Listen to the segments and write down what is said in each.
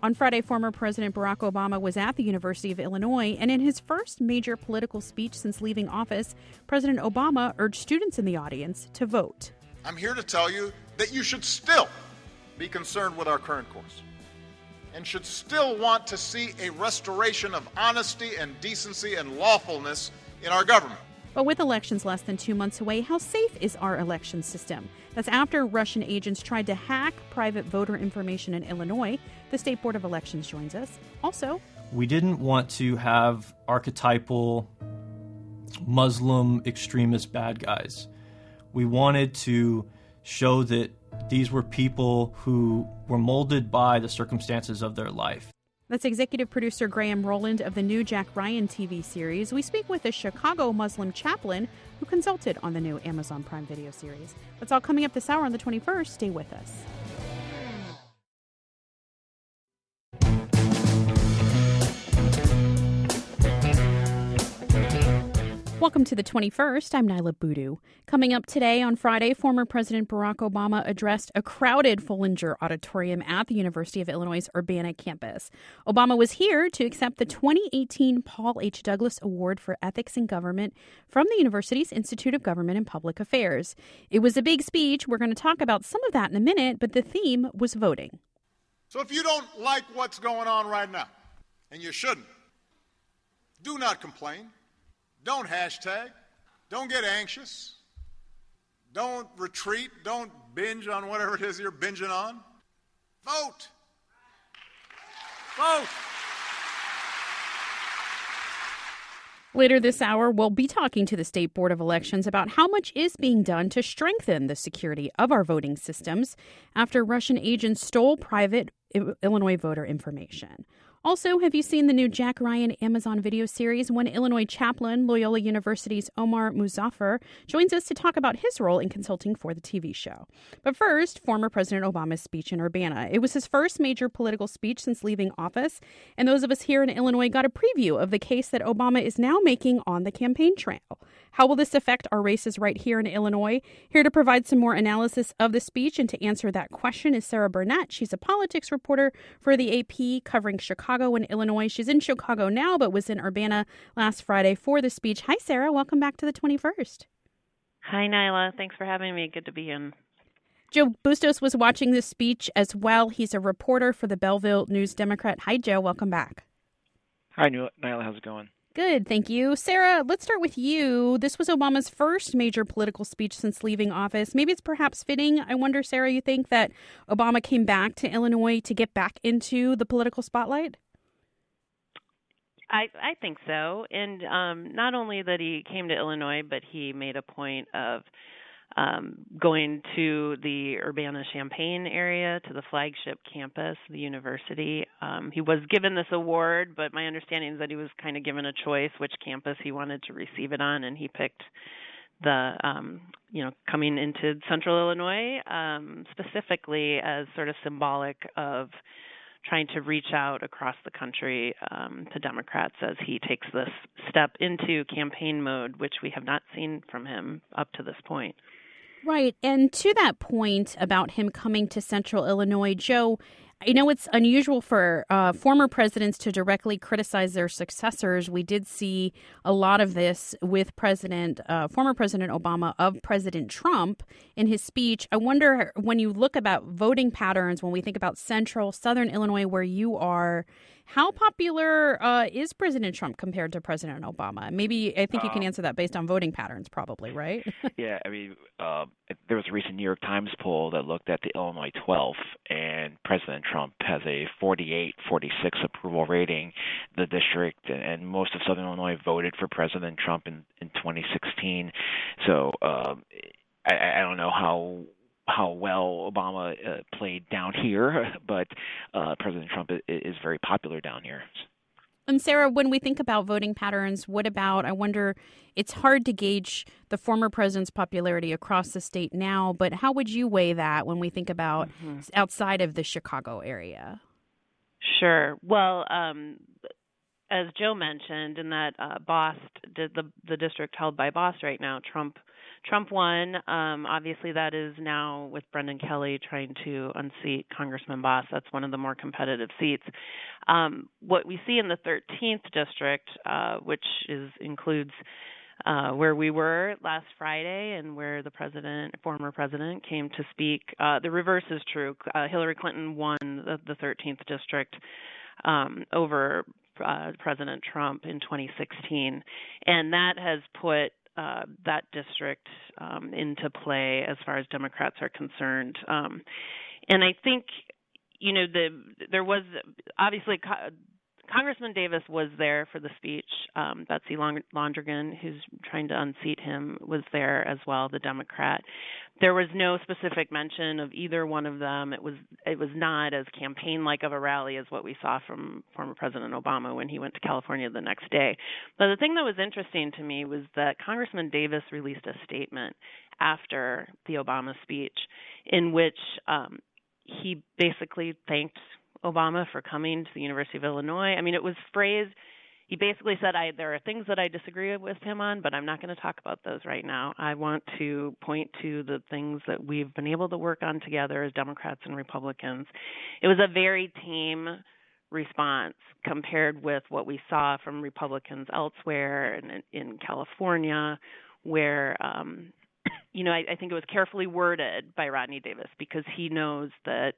On Friday, former President Barack Obama was at the University of Illinois, and in his first major political speech since leaving office, President Obama urged students in the audience to vote. I'm here to tell you that you should still be concerned with our current course and should still want to see a restoration of honesty and decency and lawfulness in our government. But with elections less than 2 months away, how safe is our election system? That's after Russian agents tried to hack private voter information in Illinois. The State Board of Elections joins us. Also, we didn't want to have archetypal Muslim extremist bad guys. We wanted to show that these were people who were molded by the circumstances of their life. That's executive producer Graham Rowland of the new Jack Ryan TV series. We speak with a Chicago Muslim chaplain who consulted on the new Amazon Prime Video series. That's all coming up this hour on the 21st. Stay with us. Welcome to the 21st. I'm Nyla Boodoo. Coming up today on Friday, former President Barack Obama addressed a crowded Follinger Auditorium at the University of Illinois' Urbana campus. Obama was here to accept the 2018 Paul H. Douglas Award for Ethics in Government from the university's Institute of Government and Public Affairs. It was a big speech. We're going to talk about some of that in a minute, but the theme was voting. So if you don't like what's going on right now, and you shouldn't, do not complain. Don't hashtag. Don't get anxious. Don't retreat. Don't binge on whatever it is you're binging on. Vote. Vote. Later this hour, we'll be talking to the State Board of Elections about how much is being done to strengthen the security of our voting systems after Russian agents stole private Illinois voter information. Also, have you seen the new Jack Ryan Amazon video series? One Illinois chaplain, Loyola University's Omar Muzaffar, joins us to talk about his role in consulting for the TV show. But first, former President Obama's speech in Urbana. It was his first major political speech since leaving office, and those of us here in Illinois got a preview of the case that Obama is now making on the campaign trail. How will this affect our races right here in Illinois? Here to provide some more analysis of the speech and to answer that question is Sarah Burnett. She's a politics reporter for the AP covering Chicago and Illinois. She's in Chicago now, but was in Urbana last Friday for the speech. Hi, Sarah. Welcome back to the 21st. Hi, Nyla. Thanks for having me. Good to be in. Joe Bustos was watching this speech as well. He's a reporter for the Belleville News-Democrat. Hi, Joe. Welcome back. Hi, Nyla. How's it going? Good, thank you. Sarah, let's start with you. This was Obama's first major political speech since leaving office. Maybe it's perhaps fitting. I wonder, Sarah, you think that Obama came back to Illinois to get back into the political spotlight? I think so. And not only that he came to Illinois, but he made a point of going to the Urbana-Champaign area, to the flagship campus, the university. He was given this award, but my understanding is that he was kind of given a choice which campus he wanted to receive it on, and he picked the, coming into Central Illinois, specifically as sort of symbolic of trying to reach out across the country to Democrats as he takes this step into campaign mode, which we have not seen from him up to this point. Right. And to that point about him coming to Central Illinois, Joe, I know it's unusual for former presidents to directly criticize their successors. We did see a lot of this with former President Obama of President Trump in his speech. I wonder, when you look about voting patterns, when we think about Central, Southern Illinois, where you are, how popular is President Trump compared to President Obama? Maybe, I think you can answer that based on voting patterns, probably, right? Yeah, I mean, there was a recent New York Times poll that looked at the Illinois 12, and President Trump has a 48-46 approval rating. The district and most of Southern Illinois voted for President Trump in 2016. So I don't know how well Obama played down here, but President Trump is very popular down here. And Sarah, when we think about voting patterns, what about, I wonder, it's hard to gauge the former president's popularity across the state now, but how would you weigh that when we think about outside of the Chicago area? Sure. Well, as Joe mentioned, in that Bost, the district held by Bost right now, Trump Trump won. Obviously, that is now with Brendan Kelly trying to unseat Congressman Boss. That's one of the more competitive seats. What we see in the 13th district, which includes where we were last Friday and where the former president, came to speak, the reverse is true. Hillary Clinton won the 13th district over President Trump in 2016, and that has put that district into play as far as Democrats are concerned. And I think, there was obviously Congressman Davis was there for the speech. Betsy Londrigan, who's trying to unseat him, was there as well, the Democrat. There was no specific mention of either one of them. It was not as campaign-like of a rally as what we saw from former President Obama when he went to California the next day. But the thing that was interesting to me was that Congressman Davis released a statement after the Obama speech in which he basically thanked Obama for coming to the University of Illinois. I mean, it was phrased, he basically said, there are things that I disagree with him on, but I'm not going to talk about those right now. I want to point to the things that we've been able to work on together as Democrats and Republicans. It was a very tame response compared with what we saw from Republicans elsewhere and in California, where, I think it was carefully worded by Rodney Davis because he knows that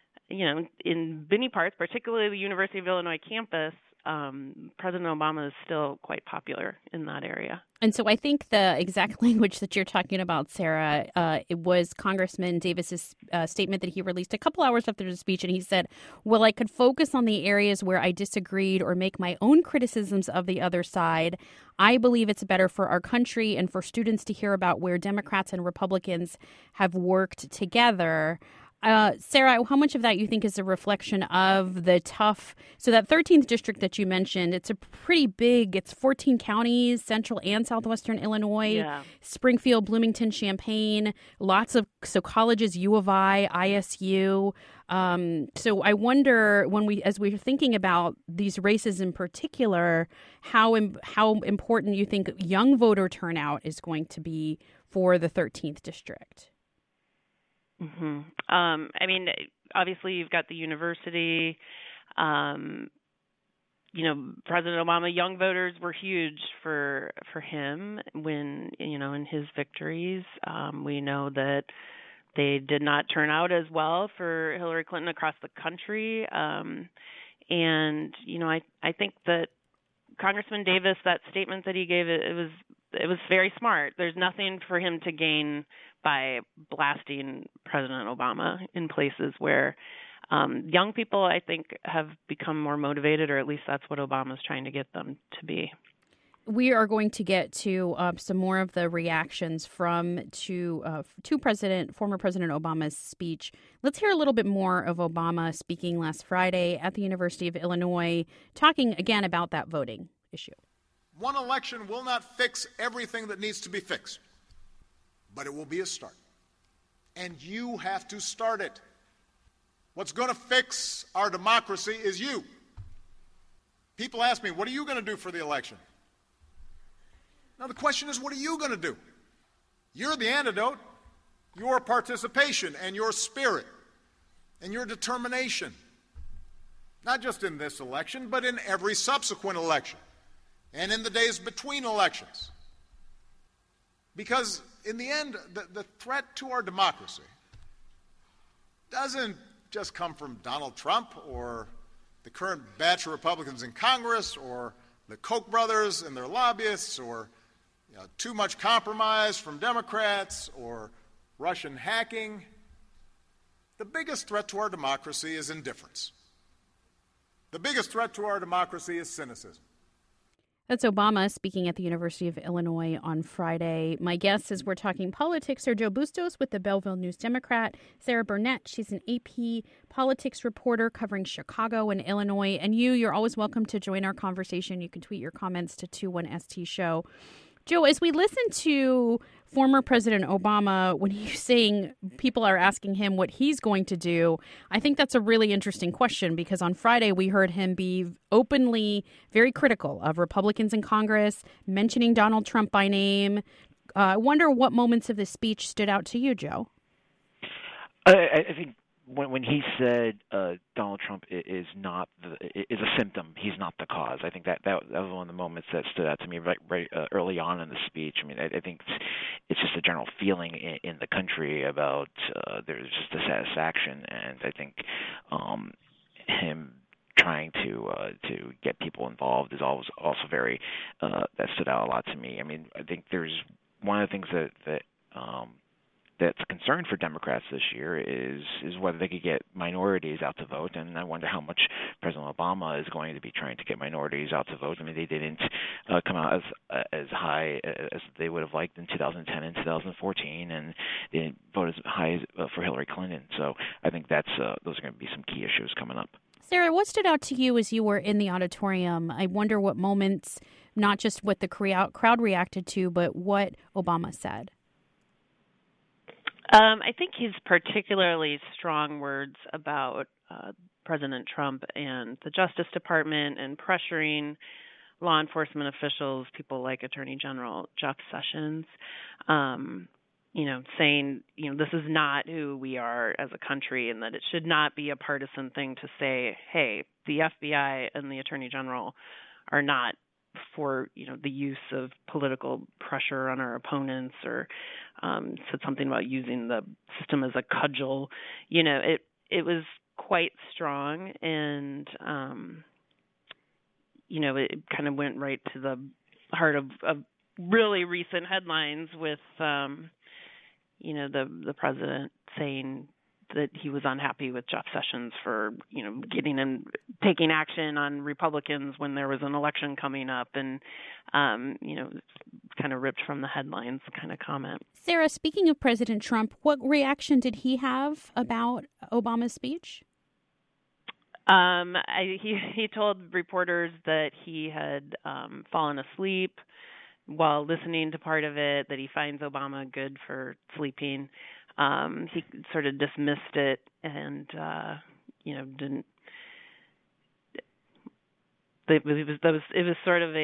in many parts, particularly the University of Illinois campus, President Obama is still quite popular in that area. And so I think the exact language that you're talking about, Sarah, it was Congressman Davis's statement that he released a couple hours after the speech. And he said, well, I could focus on the areas where I disagreed or make my own criticisms of the other side. I believe it's better for our country and for students to hear about where Democrats and Republicans have worked together. Sarah, how much of that you think is a reflection of the tough, so that 13th district that you mentioned, it's a pretty big, it's 14 counties, central and southwestern Illinois, Springfield, Bloomington, Champaign, so colleges, U of I, ISU. So I wonder as we're thinking about these races in particular, how important you think young voter turnout is going to be for the 13th district. Mm-hmm. I mean, obviously, you've got the university. President Obama, young voters were huge for him when in his victories. We know that they did not turn out as well for Hillary Clinton across the country. I think that Congressman Davis, that statement that he gave, it was very smart. There's nothing for him to gain by blasting President Obama in places where young people, I think, have become more motivated, or at least that's what Obama's trying to get them to be. We are going to get to some more of the reactions to former President Obama's speech. Let's hear a little bit more of Obama speaking last Friday at the University of Illinois, talking again about that voting issue. One election will not fix everything that needs to be fixed, but it will be a start. And you have to start it. What's going to fix our democracy is you. People ask me, what are you going to do for the election? Now, the question is, what are you going to do? You're the antidote. Your participation and your spirit and your determination, not just in this election, but in every subsequent election and in the days between elections. Because in the end, the threat to our democracy doesn't just come from Donald Trump or the current batch of Republicans in Congress or the Koch brothers and their lobbyists or too much compromise from Democrats or Russian hacking. The biggest threat to our democracy is indifference. The biggest threat to our democracy is cynicism. That's Obama speaking at the University of Illinois on Friday. My guests, as we're talking politics, are Joe Bustos with the Belleville News-Democrat, Sarah Burnett, she's an AP politics reporter covering Chicago and Illinois, and you're always welcome to join our conversation. You can tweet your comments to 21ST Show. Joe, as we listen to former President Obama, when he's saying people are asking him what he's going to do, I think that's a really interesting question because on Friday we heard him be openly very critical of Republicans in Congress, mentioning Donald Trump by name, I wonder what moments of the speech stood out to you, Joe. I think when he said Donald Trump is a symptom, he's not the cause. I think that was one of the moments that stood out to me right early on in the speech. I mean, I think it's just a general feeling in the country about there's just dissatisfaction, and I think him trying to get people involved is also very that stood out a lot to me. I mean, I think there's one of the things that's a concern for Democrats this year is whether they could get minorities out to vote, and I wonder how much President Obama is going to be trying to get minorities out to vote. I mean, they didn't come out as high as they would have liked in 2010 and 2014, and they didn't vote as high for Hillary Clinton. So I think those are going to be some key issues coming up. Sarah, what stood out to you as you were in the auditorium? I wonder what moments, not just what the crowd reacted to, but what Obama said. I think his particularly strong words about President Trump and the Justice Department and pressuring law enforcement officials, people like Attorney General Jeff Sessions, saying, this is not who we are as a country, and that it should not be a partisan thing to say, hey, the FBI and the Attorney General are not for, the use of political pressure on our opponents, or said something about using the system as a cudgel. It was quite strong, and, it kind of went right to the heart of really recent headlines with, the president saying that he was unhappy with Jeff Sessions for, getting and taking action on Republicans when there was an election coming up, and, kind of ripped from the headlines kind of comment. Sarah, speaking of President Trump, what reaction did he have about Obama's speech? He told reporters that he had fallen asleep while listening to part of it, that he finds Obama good for sleeping. He sort of dismissed it and, didn't. It was sort of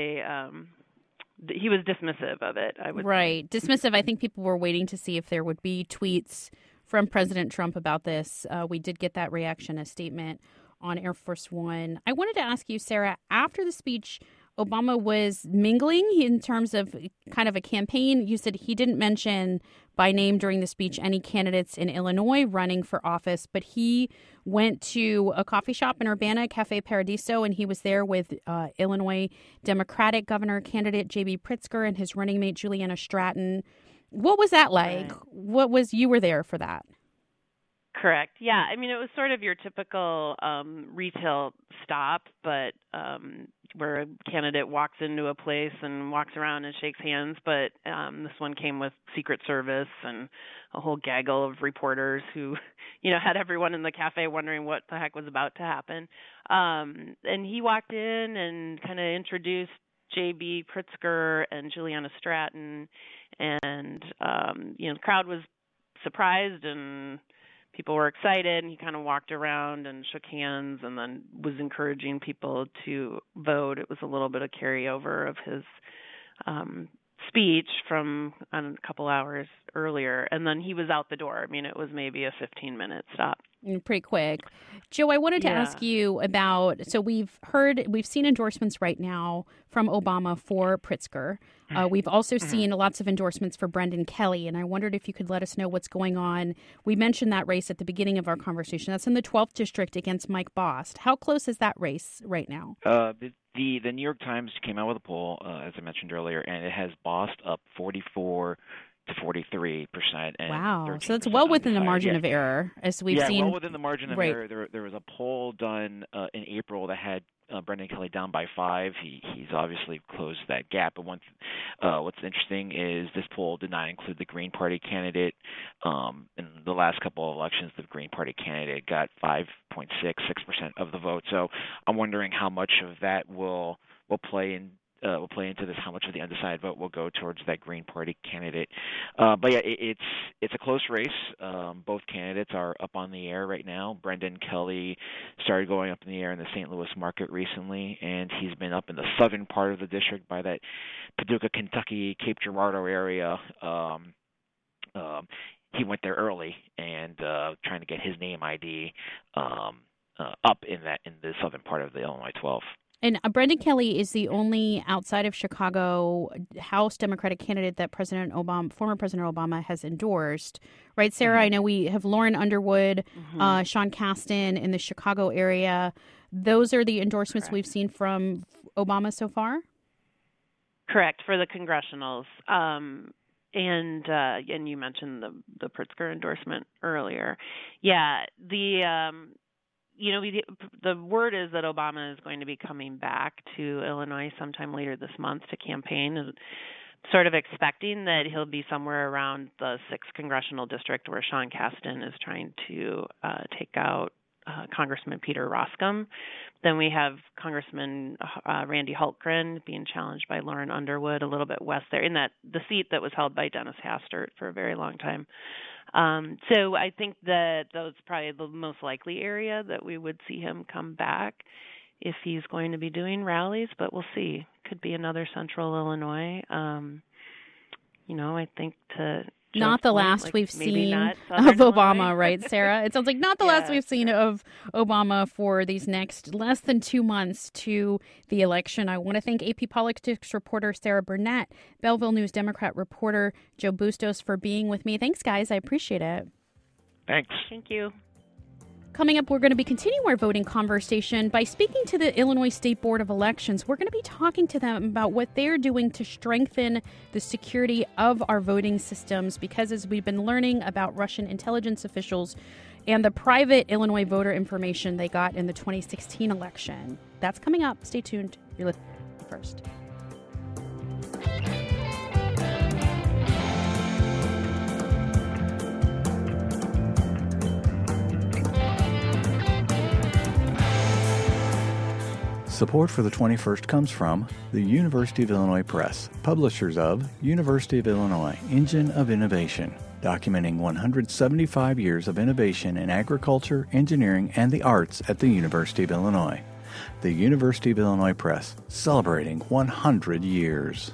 he was dismissive of it, I would say. Dismissive. I think people were waiting to see if there would be tweets from President Trump about this. We did get that reaction, a statement on Air Force One. I wanted to ask you, Sarah, after the speech, Obama was mingling in terms of kind of a campaign. You said he didn't mention by name during the speech any candidates in Illinois running for office, but he went to a coffee shop in Urbana, Cafe Paradiso, and he was there with Illinois Democratic governor candidate J.B. Pritzker and his running mate Juliana Stratton. What was that like? You were there for that? Correct. Yeah. I mean, it was sort of your typical retail stop, but where a candidate walks into a place and walks around and shakes hands. But this one came with Secret Service and a whole gaggle of reporters who, had everyone in the cafe wondering what the heck was about to happen. And he walked in and kind of introduced J.B. Pritzker and Juliana Stratton. And, the crowd was surprised and people were excited, and he kind of walked around and shook hands and then was encouraging people to vote. It was a little bit of carryover of his speech from a couple hours earlier, and then he was out the door. I mean, it was maybe a 15-minute stop. Pretty quick. Joe, I wanted to ask you about, so we've seen endorsements right now from Obama for Pritzker. We've also seen lots of endorsements for Brendan Kelly, and I wondered if you could let us know what's going on. We mentioned that race at the beginning of our conversation. That's in the 12th district against Mike Bost. How close is that race right now? The New York Times came out with a poll, as I mentioned earlier, and it has Bost up 44 to 43%. Wow. So that's well within the margin of error, as we've seen. Yeah, well within the margin of error. There was a poll done in April that had Brendan Kelly down by 5. He's obviously closed that gap. But what's interesting is this poll did not include the Green Party candidate. In the last couple of elections, the Green Party candidate got 5.6% of the vote. So I'm wondering how much of that will play will play into this, how much of the undecided vote will go towards that Green Party candidate. But yeah, it's a close race. Both candidates are up on the air right now. Brendan Kelly started going up in the air in the St. Louis market recently, and he's been up in the southern part of the district by that Paducah, Kentucky, Cape Girardeau area. He went there early and trying to get his name ID up in the southern part of the Illinois 12. And Brendan Kelly is the only outside of Chicago House Democratic candidate that former President Obama has endorsed, right, Sarah? Mm-hmm. I know we have Lauren Underwood, Sean Casten in the Chicago area. Those are the endorsements Correct. We've seen from Obama so far? Correct, for the congressionals. And you mentioned the Pritzker endorsement earlier. Yeah, the word is that Obama is going to be coming back to Illinois sometime later this month to campaign, and sort of expecting that he'll be somewhere around the 6th congressional district where Sean Casten is trying to take out Congressman Peter Roskam. Then we have Congressman Randy Hultgren being challenged by Lauren Underwood a little bit west there, in the seat that was held by Dennis Hastert for a very long time. So I think that those probably the most likely area that we would see him come back if he's going to be doing rallies, but we'll see. Could be another central Illinois. I think to not the last we've seen of Obama, right, Sarah? It sounds like not the last we've seen of Obama for these next less than 2 months to the election. I want to thank AP Politics reporter Sarah Burnett, Belleville News Democrat reporter Joe Bustos for being with me. Thanks, guys. I appreciate it. Thanks. Thank you. Coming up, we're going to be continuing our voting conversation by speaking to the Illinois State Board of Elections. We're going to be talking to them about what they're doing to strengthen the security of our voting systems, because as we've been learning about Russian intelligence officials and the private Illinois voter information they got in the 2016 election. That's coming up. Stay tuned. You're listening first. Support for the 21st comes from the University of Illinois Press, publishers of University of Illinois, Engine of Innovation, documenting 175 years of innovation in agriculture, engineering, and the arts at the University of Illinois. The University of Illinois Press, celebrating 100 years.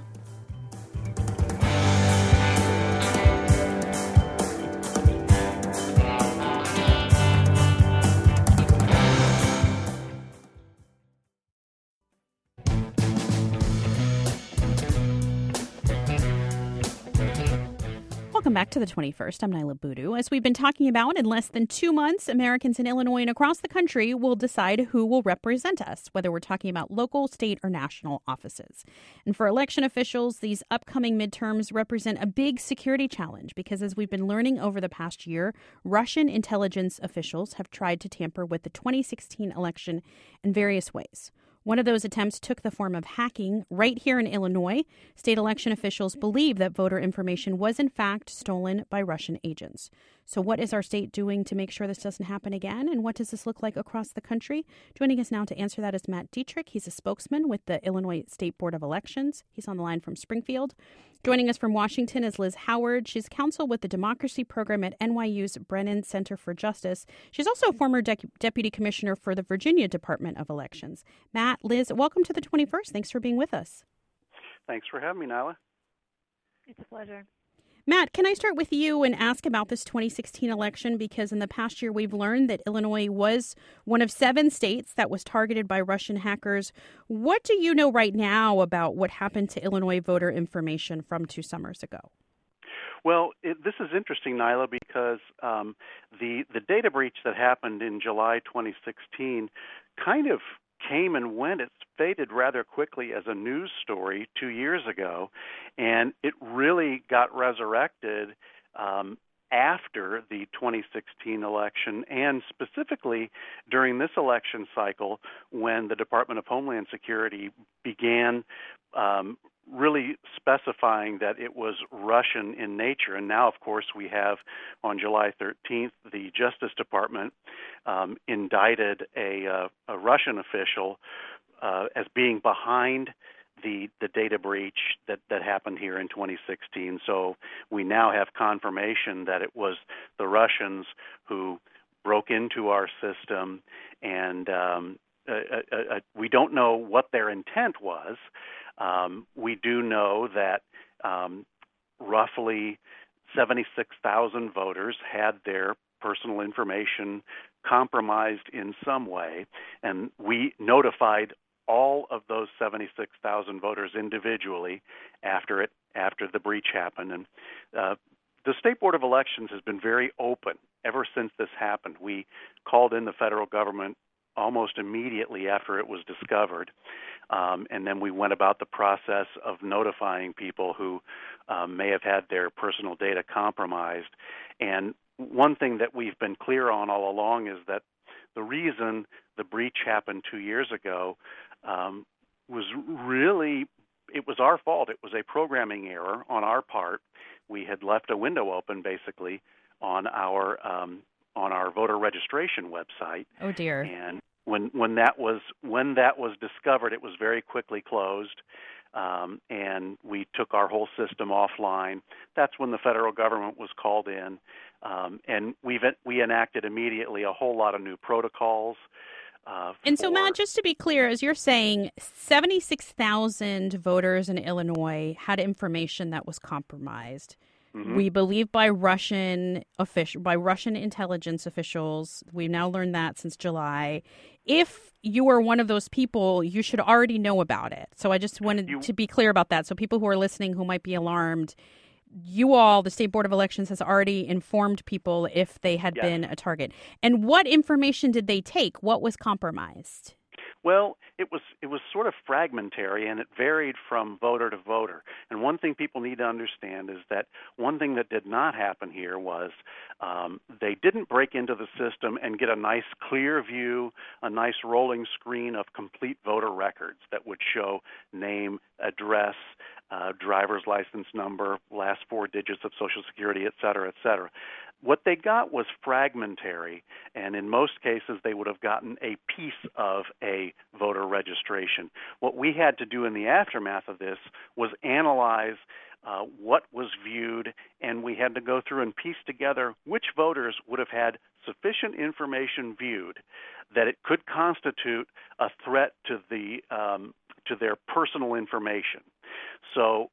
Welcome back to the 21st. I'm Nyla Boodoo. As we've been talking about, in less than 2 months, Americans in Illinois and across the country will decide who will represent us, whether we're talking about local, state, or national offices. And for election officials, these upcoming midterms represent a big security challenge because, as we've been learning over the past year, Russian intelligence officials have tried to tamper with the 2016 election in various ways. One of those attempts took the form of hacking right here in Illinois. State election officials believe that voter information was in fact stolen by Russian agents. So what is our state doing to make sure this doesn't happen again? And what does this look like across the country? Joining us now to answer that is Matt Dietrich. He's a spokesman with the Illinois State Board of Elections. He's on the line from Springfield. Joining us from Washington is Liz Howard. She's counsel with the Democracy Program at NYU's Brennan Center for Justice. She's also a former deputy commissioner for the Virginia Department of Elections. Matt, Liz, welcome to the 21st. Thanks for being with us. Thanks for having me, Nyla. It's a pleasure. Matt, can I start with you and ask about this 2016 election? Because in the past year, we've learned that Illinois was one of 7 states that was targeted by Russian hackers. What do you know right now about what happened to Illinois voter information from 2 summers ago? Well, this is interesting, Nyla, because the data breach that happened in July 2016 kind of came and went. It faded rather quickly as a news story 2 years ago, and it really got resurrected after the 2016 election, and specifically during this election cycle when the Department of Homeland Security began really specifying that it was Russian in nature. And now, of course, we have on July 13th, the Justice Department indicted a Russian official as being behind the data breach that happened here in 2016. So we now have confirmation that it was the Russians who broke into our system, and we don't know what their intent was. We do know that roughly 76,000 voters had their personal information compromised in some way, and we notified all of those 76,000 voters individually after the breach happened. And the State Board of Elections has been very open ever since this happened. We called in the federal government almost immediately after it was discovered, and then we went about the process of notifying people who may have had their personal data compromised. And one thing that we've been clear on all along is that the reason the breach happened 2 years ago was really, it was our fault. It was a programming error on our part. We had left a window open, basically, on our voter registration website. Oh dear! And when that was discovered, it was very quickly closed, and we took our whole system offline. That's when the federal government was called in, and we enacted immediately a whole lot of new protocols. And so, Matt, just to be clear, as you're saying, 76,000 voters in Illinois had information that was compromised. Mm-hmm. We believe by Russian intelligence officials. We've now learned that since July. If you are one of those people, you should already know about it. So I just wanted to be clear about that. So people who are listening who might be alarmed, you all, the State Board of Elections, has already informed people if they had been a target. And what information did they take? What was compromised? Well, it was sort of fragmentary, and it varied from voter to voter. And one thing people need to understand is that one thing that did not happen here was they didn't break into the system and get a nice clear view, a nice rolling screen of complete voter records that would show name, address, driver's license number, last 4 digits of Social Security, et cetera, et cetera. What they got was fragmentary, and in most cases they would have gotten a piece of a voter registration. What we had to do in the aftermath of this was analyze what was viewed, and we had to go through and piece together which voters would have had sufficient information viewed that it could constitute a threat to their personal information. So,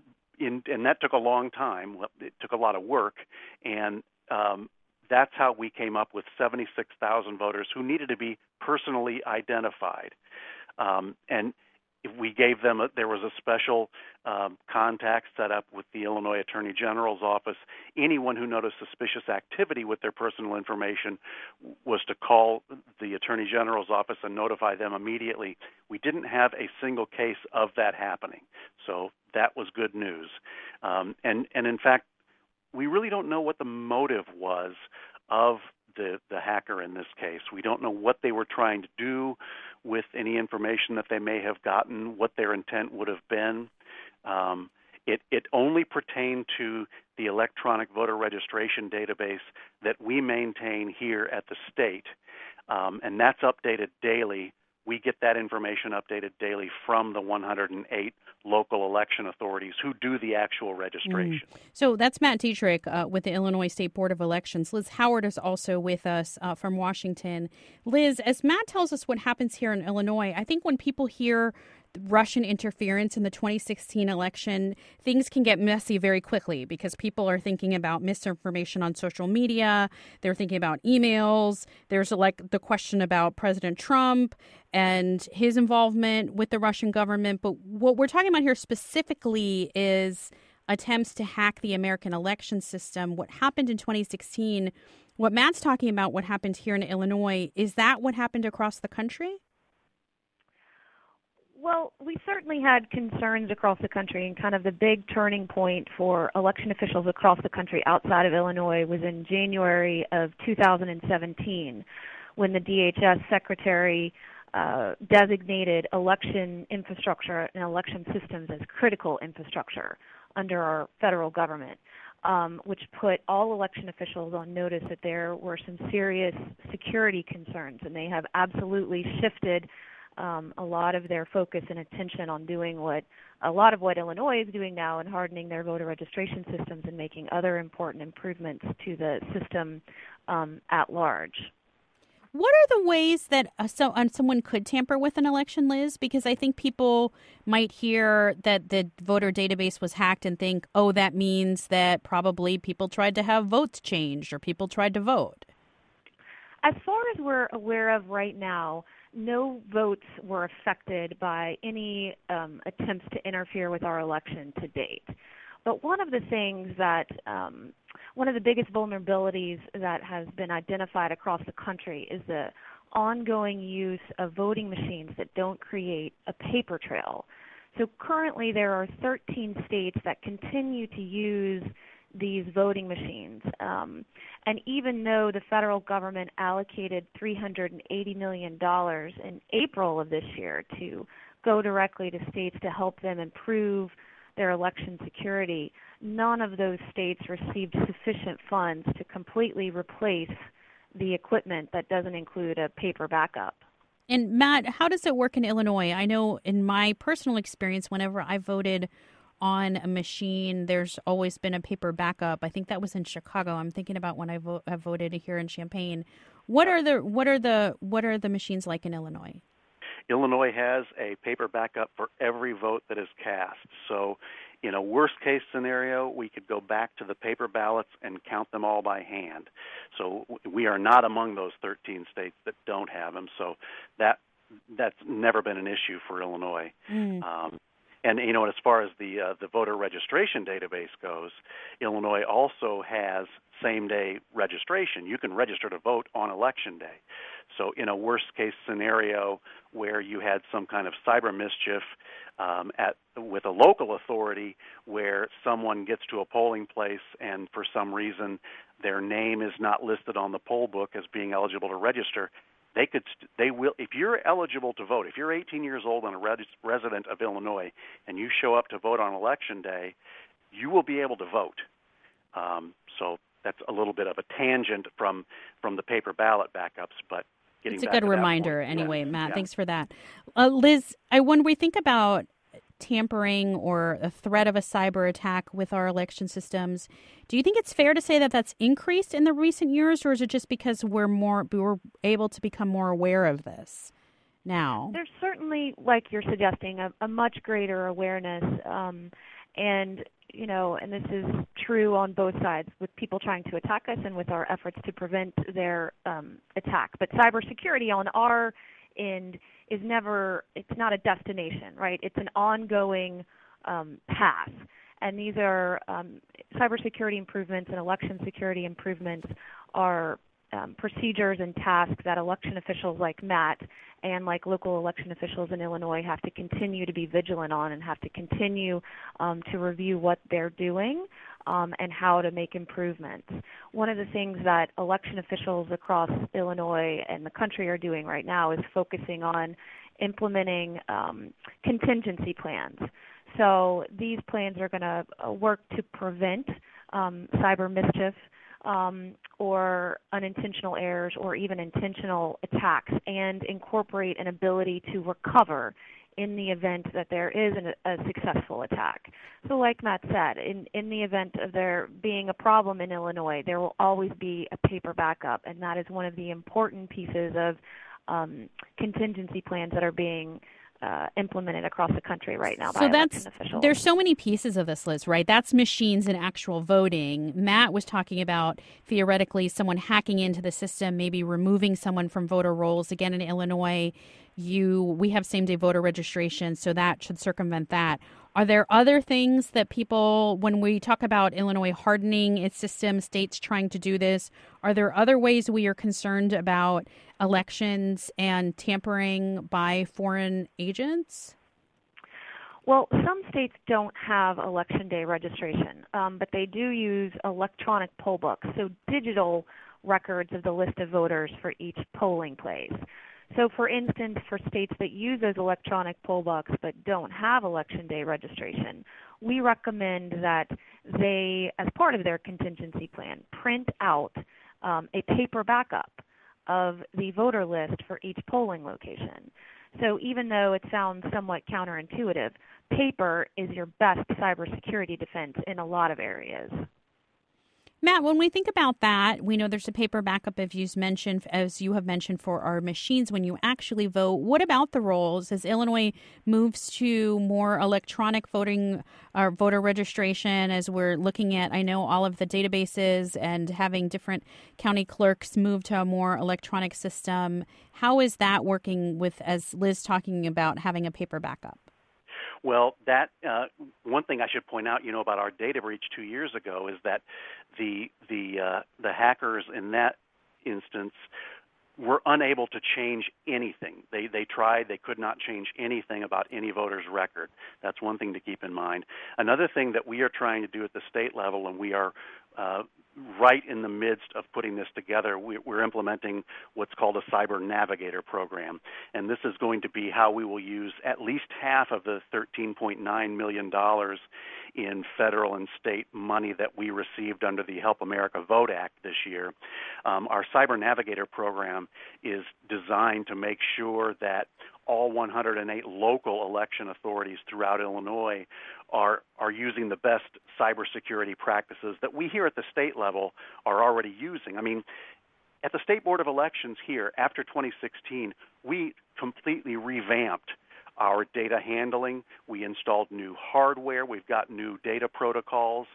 and that took a long time. It took a lot of work, and that's how we came up with 76,000 voters who needed to be personally identified. And we gave them, there was a special contact set up with the Illinois Attorney General's office. Anyone who noticed suspicious activity with their personal information was to call the Attorney General's office and notify them immediately. We didn't have a single case of that happening, so that was good news. And in fact, we really don't know what the motive was of the hacker in this case. We don't know what they were trying to do with any information that they may have gotten, what their intent would have been. It only pertained to the electronic voter registration database that we maintain here at the state, and that's updated daily. We get that information updated daily from the 108 local election authorities who do the actual registration. So that's Matt Dietrich with the Illinois State Board of Elections. Liz Howard is also with us from Washington. Liz, as Matt tells us what happens here in Illinois, I think when people hear Russian interference in the 2016 election, things can get messy very quickly because people are thinking about misinformation on social media. They're thinking about emails. There's like the question about President Trump and his involvement with the Russian government. But what we're talking about here specifically is attempts to hack the American election system. What happened in 2016, what Matt's talking about, what happened here in Illinois, is that what happened across the country? Well, we certainly had concerns across the country, and kind of the big turning point for election officials across the country outside of Illinois was in January of 2017 when the DHS secretary designated election infrastructure and election systems as critical infrastructure under our federal government, which put all election officials on notice that there were some serious security concerns, and they have absolutely shifted a lot of their focus and attention on doing a lot of what Illinois is doing now and hardening their voter registration systems and making other important improvements to the system at large. What are the ways that someone could tamper with an election, Liz? Because I think people might hear that the voter database was hacked and think, oh, that means that probably people tried to have votes changed or people tried to vote. As far as we're aware of right now, no votes were affected by any attempts to interfere with our election to date. But one of the things that one of the biggest vulnerabilities that has been identified across the country is the ongoing use of voting machines that don't create a paper trail. So currently there are 13 states that continue to use these voting machines. And even though the federal government allocated $380 million in April of this year to go directly to states to help them improve their election security, none of those states received sufficient funds to completely replace the equipment that doesn't include a paper backup. And Matt, how does it work in Illinois? I know in my personal experience, whenever I voted on a machine, there's always been a paper backup. I think that was in Chicago. I'm thinking about when I voted here in Champaign. What are the machines like in Illinois? Illinois has a paper backup for every vote that is cast. So in a worst-case scenario, we could go back to the paper ballots and count them all by hand. So we are not among those 13 states that don't have them. So that's never been an issue for Illinois. And, as far as the voter registration database goes, Illinois also has same-day registration. You can register to vote on Election Day. So in a worst-case scenario where you had some kind of cyber mischief with a local authority where someone gets to a polling place and for some reason their name is not listed on the poll book as being eligible to register, they will, if you're eligible to vote, if you're 18 years old and a resident of Illinois and you show up to vote on Election Day, you will be able to vote. So that's a little bit of a tangent from the paper ballot backups, but getting it's a back good to reminder that point, anyway, yes. Matt. Yeah. Thanks for that. Liz, when we think about tampering or a threat of a cyber attack with our election systems, do you think it's fair to say that that's increased in the recent years, or is it just because we're able to become more aware of this now? There's certainly, like you're suggesting, a much greater awareness, and this is true on both sides with people trying to attack us and with our efforts to prevent their attack. But cybersecurity on our end it's not a destination, right? It's an ongoing path. And these are cybersecurity improvements and election security improvements are procedures and tasks that election officials like Matt and like local election officials in Illinois have to continue to be vigilant on and have to continue to review what they're doing and how to make improvements. One of the things that election officials across Illinois and the country are doing right now is focusing on implementing contingency plans. So these plans are going to work to prevent cyber mischief or unintentional errors or even intentional attacks and incorporate an ability to recover in the event that there is a successful attack. So like Matt said, in the event of there being a problem in Illinois, there will always be a paper backup, and that is one of the important pieces of contingency plans that are being implemented across the country right now by election officials. There's so many pieces of this, Liz, right? That's machines and actual voting. Matt was talking about theoretically someone hacking into the system, maybe removing someone from voter rolls. Again, in Illinois, we have same-day voter registration, so that should circumvent that. Are there other things that people, when we talk about Illinois hardening its system, states trying to do this, are there other ways we are concerned about elections and tampering by foreign agents? Well, some states don't have Election Day registration, but they do use electronic poll books, so digital records of the list of voters for each polling place. So, for instance, for states that use those electronic poll books but don't have Election Day registration, we recommend that they, as part of their contingency plan, print out a paper backup of the voter list for each polling location. So even though it sounds somewhat counterintuitive, paper is your best cybersecurity defense in a lot of areas. Matt, when we think about that, we know there's a paper backup, as you have mentioned, for our machines when you actually vote. What about the rolls as Illinois moves to more electronic voting or voter registration, as we're looking at, I know, all of the databases and having different county clerks move to a more electronic system? How is that working with, as Liz talking about, having a paper backup? Well, that one thing I should point out, about our data breach 2 years ago is that the hackers in that instance were unable to change anything. They tried. They could not change anything about any voter's record. That's one thing to keep in mind. Another thing that we are trying to do at the state level, and we are right in the midst of putting this together, we're implementing what's called a Cyber Navigator program. And this is going to be how we will use at least half of the $13.9 million in federal and state money that we received under the Help America Vote Act this year. Our Cyber Navigator program is designed to make sure that all 108 local election authorities throughout Illinois are using the best cybersecurity practices that we here at the state level are already using. I mean, at the State Board of Elections here, after 2016, we completely revamped our data handling. We installed new hardware. We've got new data protocols.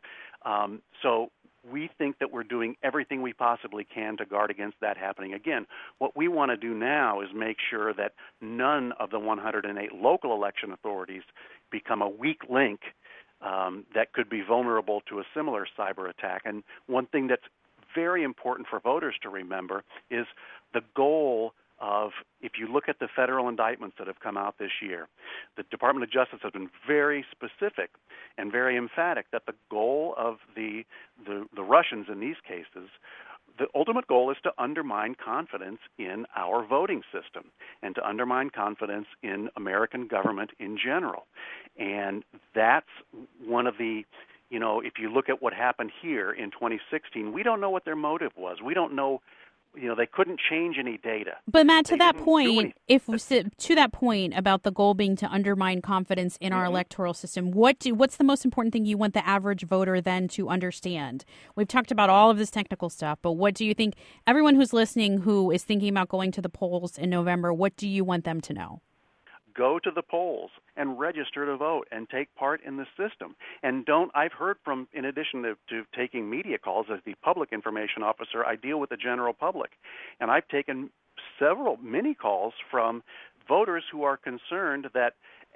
So we think that we're doing everything we possibly can to guard against that happening again. What we want to do now is make sure that none of the 108 local election authorities become a weak link that could be vulnerable to a similar cyber attack. And one thing that's very important for voters to remember is the goal of, if you look at the federal indictments that have come out this year, the Department of Justice has been very specific and very emphatic that the goal of the Russians in these cases, the ultimate goal is to undermine confidence in our voting system and to undermine confidence in American government in general. And that's one of the, if you look at what happened here in 2016, we don't know what their motive was. We don't know. They couldn't change any data. But Matt, to that point, to that point about the goal being to undermine confidence in our electoral system, what's the most important thing you want the average voter then to understand? We've talked about all of this technical stuff, but what do you think everyone who's listening who is thinking about going to the polls in November, what do you want them to know? Go to the polls and register to vote and take part in the system. And I've heard from, in addition to taking media calls as the public information officer, I deal with the general public. And I've taken many calls from voters who are concerned that,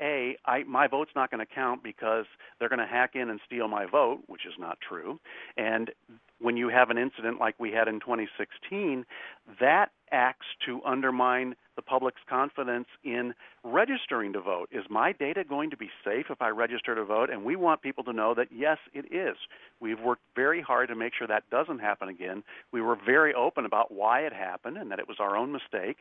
my vote's not going to count because they're going to hack in and steal my vote, which is not true. And when you have an incident like we had in 2016, that acts to undermine the public's confidence in registering to vote. Is my data going to be safe if I register to vote? And we want people to know that, yes, it is. We've worked very hard to make sure that doesn't happen again. We were very open about why it happened and that it was our own mistake.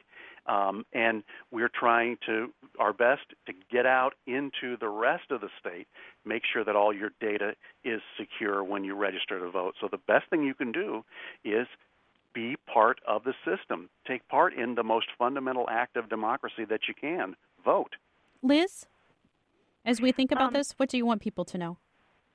And we're trying our best to get out into the rest of the state, make sure that all your data is secure when you register to vote. So the best thing you can do is be part of the system. Take part in the most fundamental act of democracy that you can. Vote. Liz, as we think about this, what do you want people to know?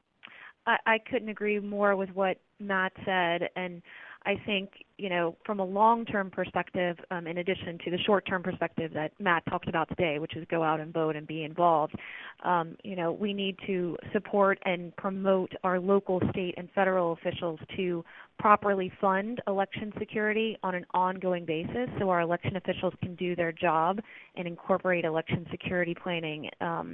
I couldn't agree more with what Matt said. And I think, from a long-term perspective, in addition to the short-term perspective that Matt talked about today, which is go out and vote and be involved, we need to support and promote our local, state, and federal officials to properly fund election security on an ongoing basis so our election officials can do their job and incorporate election security planning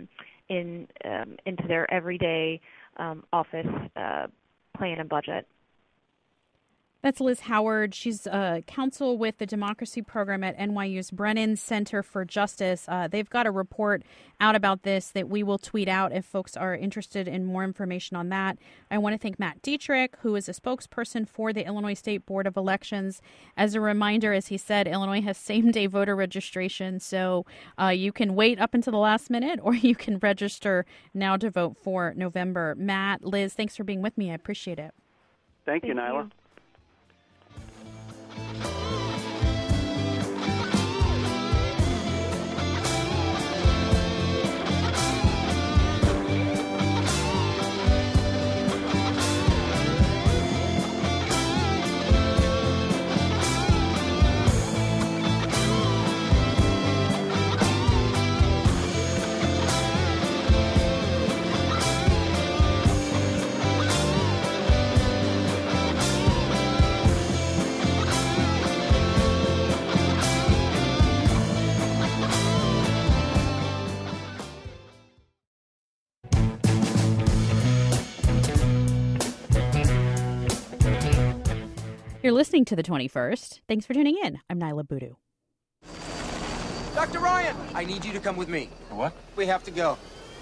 into their everyday office plan and budget. That's Liz Howard. She's counsel with the Democracy Program at NYU's Brennan Center for Justice. They've got a report out about this that we will tweet out if folks are interested in more information on that. I want to thank Matt Dietrich, who is a spokesperson for the Illinois State Board of Elections. As a reminder, as he said, Illinois has same-day voter registration, so you can wait up until the last minute or you can register now to vote for November. Matt, Liz, thanks for being with me. I appreciate it. Thank you, Nyla. You're listening to The 21st. Thanks for tuning in. I'm Nyla Boodoo. Dr. Ryan, I need you to come with me. What? We have to go.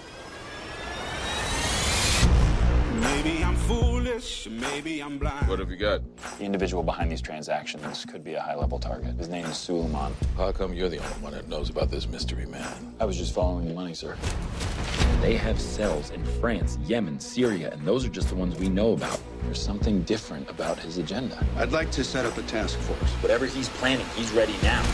Maybe I'm foolish, maybe I'm blind. What have you got? The individual behind these transactions could be a high-level target. His name is Suleiman. How come you're the only one that knows about this mystery man? I was just following the money, sir. They have cells in France, Yemen, Syria, and those are just the ones we know about. There's something different about his agenda. I'd like to set up a task force. Whatever he's planning, he's ready now.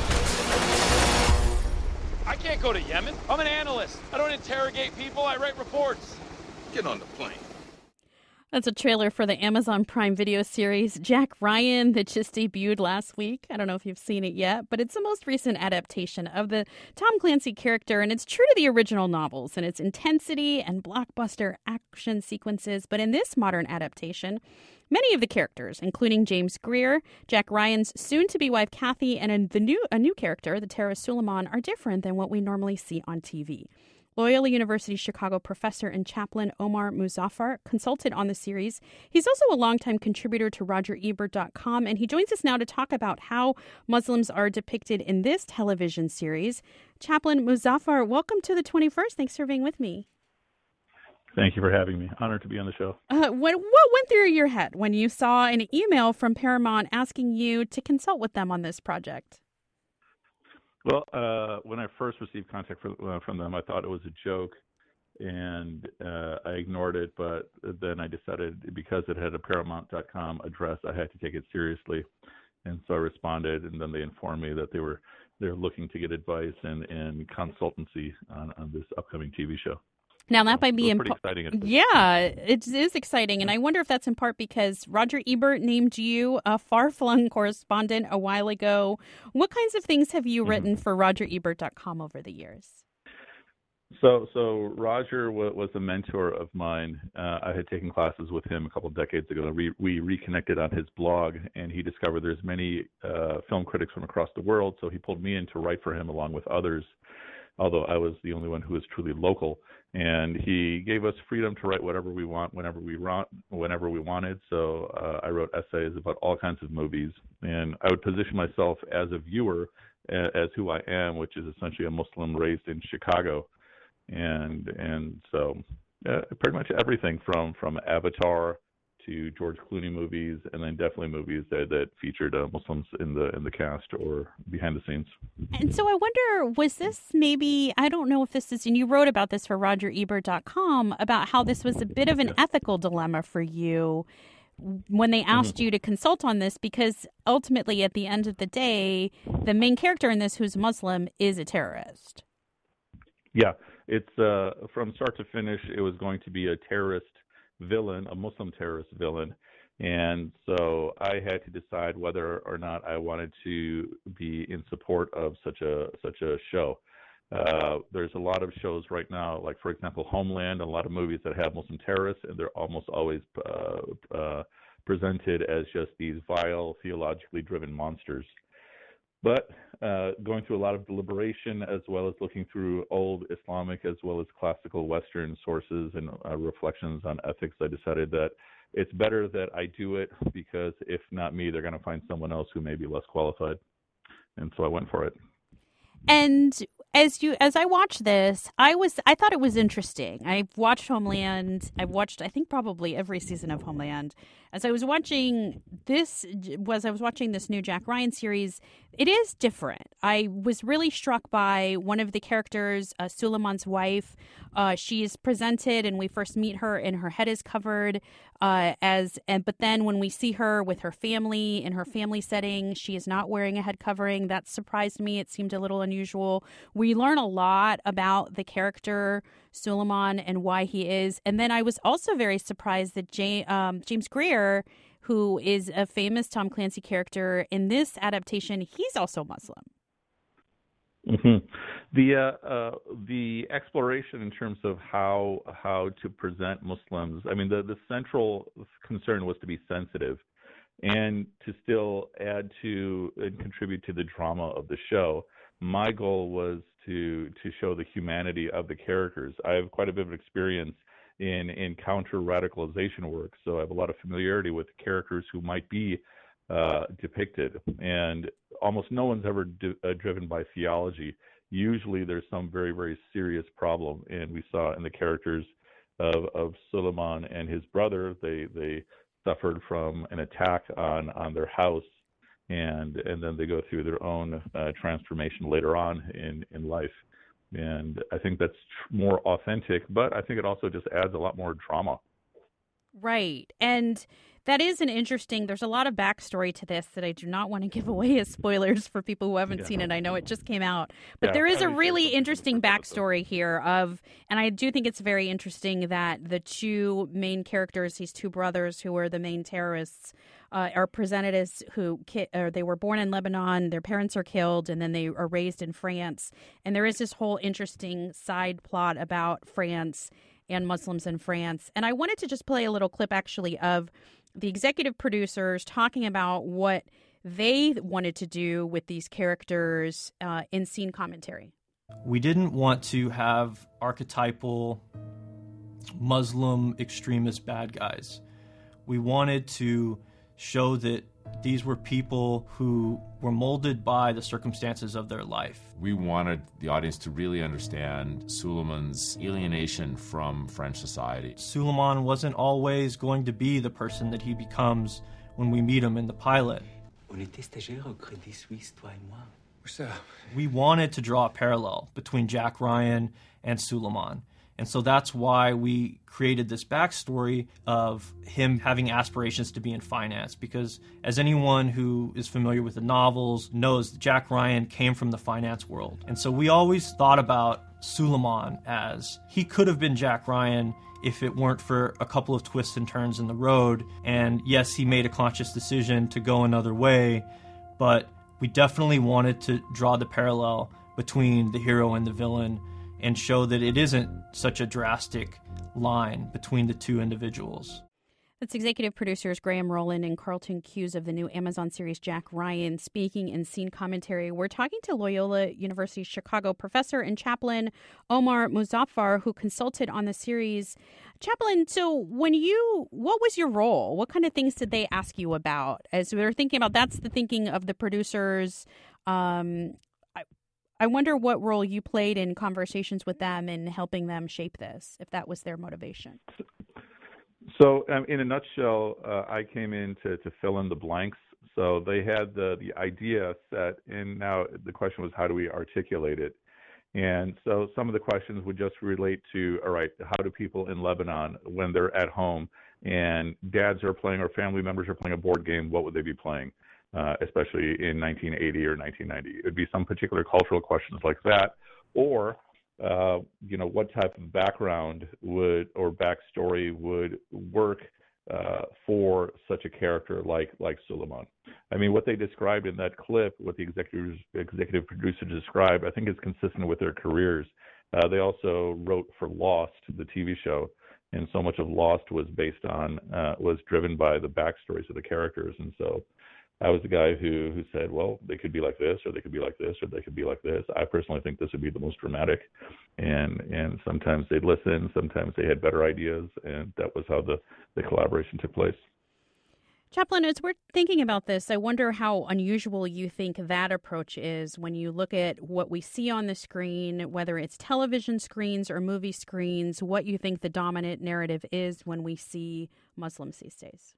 I can't go to Yemen. I'm an analyst. I don't interrogate people. I write reports. Get on the plane. That's a trailer for the Amazon Prime Video series Jack Ryan that just debuted last week. I don't know if you've seen it yet, but it's the most recent adaptation of the Tom Clancy character, and it's true to the original novels in its intensity and blockbuster action sequences. But in this modern adaptation, many of the characters, including James Greer, Jack Ryan's soon-to-be wife Kathy, and a new character, the terrorist Suleiman, are different than what we normally see on TV. Loyola University Chicago professor and chaplain Omar Muzaffar consulted on the series. He's also a longtime contributor to RogerEbert.com, and he joins us now to talk about how Muslims are depicted in this television series. Chaplain Muzaffar, welcome to the 21st. Thanks for being with me. Thank you for having me. Honored to be on the show. What went through your head when you saw an email from Paramount asking you to consult with them on this project? Well, when I first received contact from them, I thought it was a joke, and I ignored it. But then I decided, because it had a Paramount.com address, I had to take it seriously, and so I responded. And then they informed me that they're looking to get advice and consultancy on this upcoming TV show. Now, that might be pretty exciting. Yeah, it is exciting. And I wonder if that's in part because Roger Ebert named you a far-flung correspondent a while ago. What kinds of things have you written for RogerEbert.com over the years? So Roger was a mentor of mine. I had taken classes with him a couple of decades ago. We reconnected on his blog, and he discovered there's many film critics from across the world, so he pulled me in to write for him along with others, although I was the only one who was truly local. And he gave us freedom to write whatever we want, whenever we wanted. So I wrote essays about all kinds of movies, and I would position myself as a viewer as who I am, which is essentially a Muslim raised in Chicago, and so pretty much everything from Avatar to George Clooney movies, and then definitely movies that featured Muslims in the cast or behind the scenes. And so I wonder, was this maybe, I don't know if this is, and you wrote about this for RogerEbert.com, about how this was a bit of an ethical dilemma for you when they asked you to consult on this, because ultimately at the end of the day, the main character in this, who's Muslim, is a terrorist. Yeah, it's from start to finish, it was going to be a terrorist villain, a Muslim terrorist villain, and so I had to decide whether or not I wanted to be in support of such a show. There's a lot of shows right now, like for example Homeland, and a lot of movies that have Muslim terrorists, and they're almost always presented as just these vile, theologically driven monsters. But going through a lot of deliberation, as well as looking through old Islamic as well as classical Western sources and reflections on ethics, I decided that it's better that I do it, because if not me, they're going to find someone else who may be less qualified. And so I went for it. And as I watched this, I thought it was interesting. I've watched Homeland. I've watched, I think, probably every season of Homeland. As I was watching this new Jack Ryan series, it is different. I was really struck by one of the characters, Suleiman's wife. She is presented, and we first meet her, and her head is covered. But then when we see her with her family in her family setting, she is not wearing a head covering. That surprised me. It seemed a little unusual. We learn a lot about the character Suleiman and why he is. And then I was also very surprised that James Greer, who is a famous Tom Clancy character in this adaptation, he's also Muslim. Mm-hmm. The exploration in terms of how to present Muslims, I mean, the central concern was to be sensitive and to still add to and contribute to the drama of the show. My goal was to show the humanity of the characters. I have quite a bit of experience in counter-radicalization work, so I have a lot of familiarity with characters who might be depicted. And almost no one's ever driven by theology. Usually there's some very, very serious problem. And we saw in the characters of Suleiman and his brother, they suffered from an attack on their house, and then they go through their own transformation later on in life. And I think that's more authentic, but I think it also just adds a lot more drama. Right. And that is there's a lot of backstory to this that I do not want to give away as spoilers for people who haven't seen it. I know it just came out. But there is a really interesting backstory here and I do think it's very interesting that the two main characters, these two brothers who are the main terrorists, are presented as they were born in Lebanon, their parents are killed, and then they are raised in France. And there is this whole interesting side plot about France and Muslims in France. And I wanted to just play a little clip, actually, of the executive producers talking about what they wanted to do with these characters in scene commentary. We didn't want to have archetypal Muslim extremist bad guys. We wanted to show that these were people who were molded by the circumstances of their life. We wanted the audience to really understand Suleiman's alienation from French society. Suleiman wasn't always going to be the person that he becomes when we meet him in the pilot. We wanted to draw a parallel between Jack Ryan and Suleiman. And so that's why we created this backstory of him having aspirations to be in finance, because as anyone who is familiar with the novels knows, Jack Ryan came from the finance world. And so we always thought about Suleiman as he could have been Jack Ryan if it weren't for a couple of twists and turns in the road. And yes, he made a conscious decision to go another way, but we definitely wanted to draw the parallel between the hero and the villain and show that it isn't such a drastic line between the two individuals. That's executive producers Graham Rowland and Carlton Cuse of the new Amazon series Jack Ryan speaking in scene commentary. We're talking to Loyola University Chicago professor and chaplain Omar Muzaffar, who consulted on the series. Chaplain, so what was your role? What kind of things did they ask you about? As we were thinking about, that's the thinking of the producers. I wonder what role you played in conversations with them and helping them shape this, if that was their motivation. So in a nutshell, I came in to fill in the blanks. So they had the idea set, and now the question was, how do we articulate it? And so some of the questions would just relate to, all right, how do people in Lebanon, when they're at home and dads are playing or family members are playing a board game, what would they be playing? Especially in 1980 or 1990. It would be some particular cultural questions like that, or what type of background or backstory would work for such a character like Suleiman. I mean, what they described in that clip, what the executive producer described, I think is consistent with their careers. They also wrote for Lost, the TV show, and so much of Lost was driven by the backstories of the characters, and so I was the guy who said, well, they could be like this, or they could be like this, or they could be like this. I personally think this would be the most dramatic. And sometimes they'd listen, sometimes they had better ideas, and that was how the collaboration took place. Chaplain, as we're thinking about this, I wonder how unusual you think that approach is when you look at what we see on the screen, whether it's television screens or movie screens, what you think the dominant narrative is when we see Muslims these days.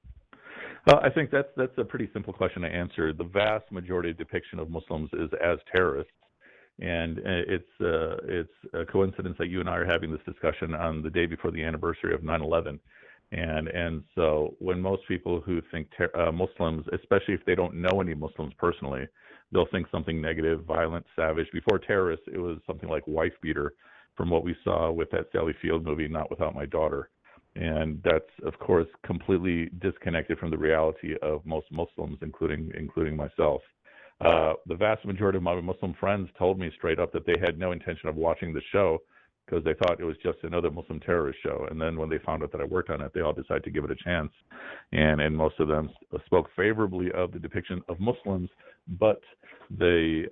Well, I think that's a pretty simple question to answer. The vast majority of depiction of Muslims is as terrorists, and it's a coincidence that you and I are having this discussion on the day before the anniversary of 9/11. And so when most people who think Muslims, especially if they don't know any Muslims personally, they'll think something negative, violent, savage. Before terrorists, it was something like wife beater, from what we saw with that Sally Field movie, Not Without My Daughter. And that's, of course, completely disconnected from the reality of most Muslims, including myself. The vast majority of my Muslim friends told me straight up that they had no intention of watching the show because they thought it was just another Muslim terrorist show. And then when they found out that I worked on it, they all decided to give it a chance. And most of them spoke favorably of the depiction of Muslims, but they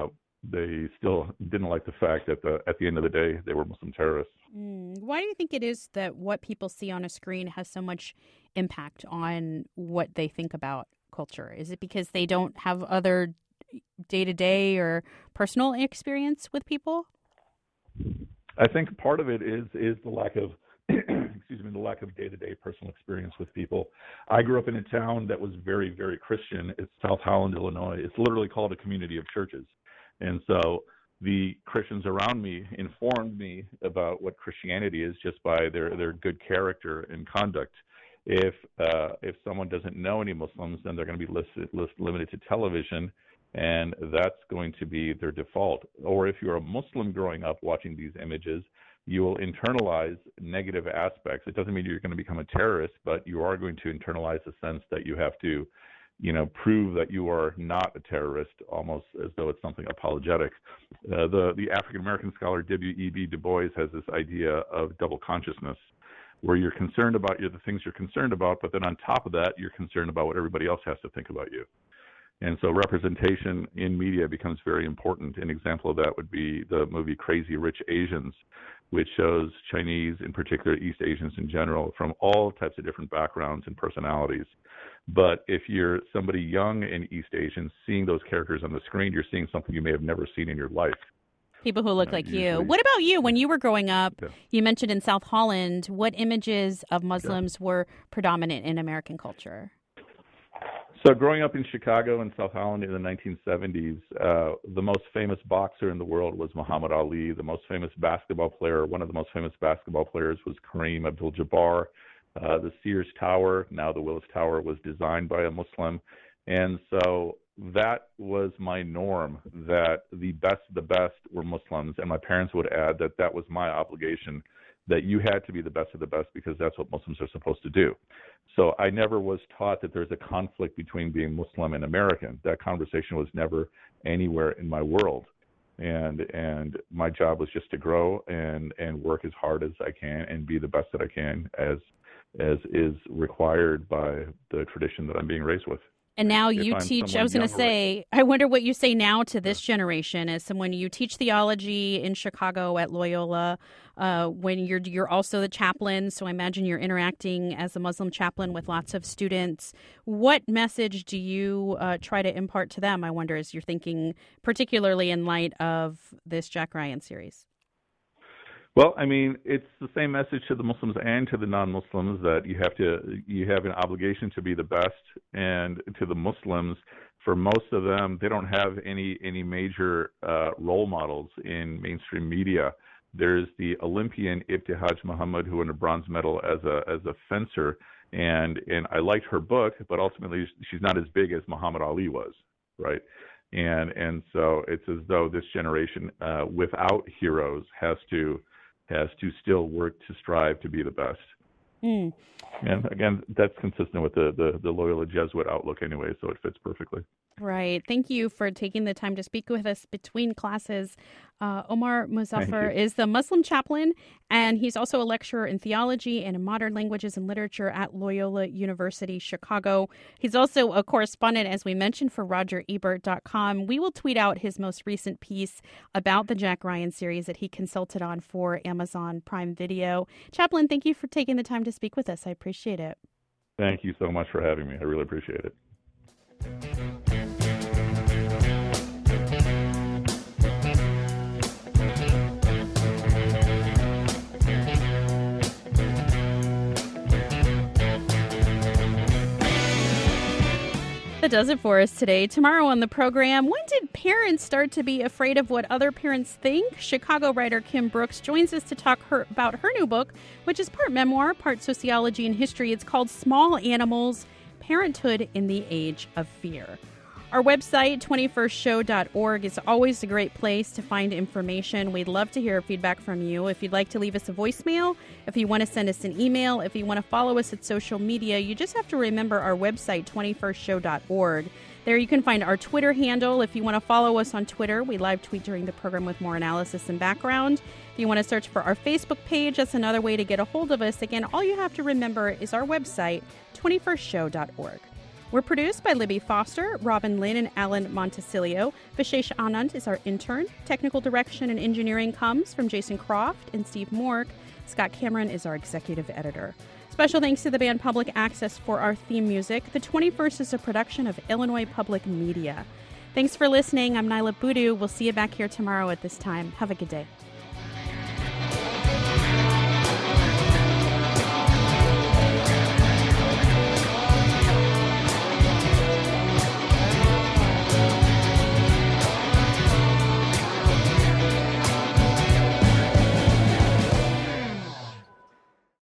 still didn't like the fact that at the end of the day, they were Muslim terrorists. Why do you think it is that what people see on a screen has so much impact on what they think about culture? Is it because they don't have other day-to-day or personal experience with people? I think part of it is the lack of the lack of day-to-day personal experience with people. I grew up in a town that was very, very Christian. It's South Holland, Illinois. It's literally called a community of churches. And so the Christians around me informed me about what Christianity is just by their good character and conduct. If someone doesn't know any Muslims, then they're going to be limited to television, and that's going to be their default. Or if you're a Muslim growing up watching these images, you will internalize negative aspects. It doesn't mean you're going to become a terrorist, but you are going to internalize the sense that you have to, prove that you are not a terrorist, almost as though it's something apologetic. The African-American scholar W.E.B. Du Bois has this idea of double consciousness, where you're concerned about the things you're concerned about, but then on top of that, you're concerned about what everybody else has to think about you. And so representation in media becomes very important. An example of that would be the movie Crazy Rich Asians, which shows Chinese, in particular East Asians in general, from all types of different backgrounds and personalities. But if you're somebody young in East Asian, seeing those characters on the screen, you're seeing something you may have never seen in your life. People who look like you. What about you? When you were growing up, you mentioned in South Holland, what images of Muslims were predominant in American culture? So growing up in Chicago and South Holland in the 1970s, the most famous boxer in the world was Muhammad Ali. The most famous basketball player, one of the most famous basketball players, was Kareem Abdul-Jabbar. The Sears Tower, now the Willis Tower, was designed by a Muslim. And so that was my norm, that the best of the best were Muslims. And my parents would add that that was my obligation, that you had to be the best of the best because that's what Muslims are supposed to do. So I never was taught that there's a conflict between being Muslim and American. That conversation was never anywhere in my world. And my job was just to grow and work as hard as I can and be the best that I can as is required by the tradition that I'm being raised with. And now you teach, I was going to say, I wonder what you say now to this generation as someone, you teach theology in Chicago at Loyola, when you're also the chaplain, so I imagine you're interacting as a Muslim chaplain with lots of students. What message do you try to impart to them, I wonder, as you're thinking, particularly in light of this Jack Ryan series? Well, I mean, it's the same message to the Muslims and to the non-Muslims that you have an obligation to be the best. And to the Muslims, for most of them, they don't have any major role models in mainstream media. There's the Olympian Ibtihaj Muhammad, who won a bronze medal as a fencer, and I liked her book, but ultimately she's not as big as Muhammad Ali was, right? And so it's as though this generation, without heroes, has to still work to strive to be the best. And again, that's consistent with the Loyola Jesuit outlook anyway, so it fits perfectly. Right. Thank you for taking the time to speak with us between classes. Omar Muzaffar is the Muslim chaplain, and he's also a lecturer in theology and in modern languages and literature at Loyola University, Chicago. He's also a correspondent, as we mentioned, for RogerEbert.com. We will tweet out his most recent piece about the Jack Ryan series that he consulted on for Amazon Prime Video. Chaplain, thank you for taking the time to speak with us. I appreciate it. Thank you so much for having me. I really appreciate it. That does it for us today. Tomorrow on the program, when did parents start to be afraid of what other parents think? Chicago writer Kim Brooks joins us to talk about her new book, which is part memoir, part sociology and history. It's called Small Animals, Parenthood in the Age of Fear. Our website, 21stshow.org, is always a great place to find information. We'd love to hear feedback from you. If you'd like to leave us a voicemail, if you want to send us an email, if you want to follow us at social media, you just have to remember our website, 21stshow.org. There you can find our Twitter handle. If you want to follow us on Twitter, we live tweet during the program with more analysis and background. If you want to search for our Facebook page, that's another way to get a hold of us. Again, all you have to remember is our website, 21stshow.org. We're produced by Libby Foster, Robin Lynn, and Alan Montecillo. Vishesh Anand is our intern. Technical direction and engineering comes from Jason Croft and Steve Mork. Scott Cameron is our executive editor. Special thanks to the band Public Access for our theme music. The 21st is a production of Illinois Public Media. Thanks for listening. I'm Nyla Boodoo. We'll see you back here tomorrow at this time. Have a good day.